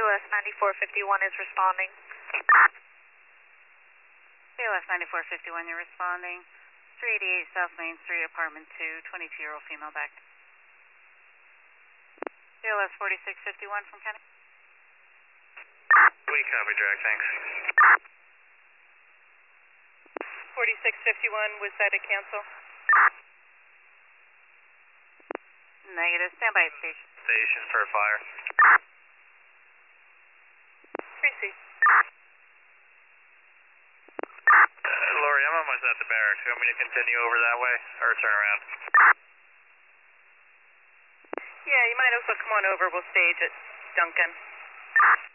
KLS 9451 is responding. KLS 9451, you're responding. 388 South Main Street, apartment 2, 22-year-old female back. KLS 4651 from Kenny. We copy, drag, thanks. 4651, was that a cancel? Negative, stand by at station. Station for a fire. Receive. Lori, I'm almost at the barracks. You want me to continue over that way or turn around? Yeah, you might as well come on over. We'll stage at Duncan.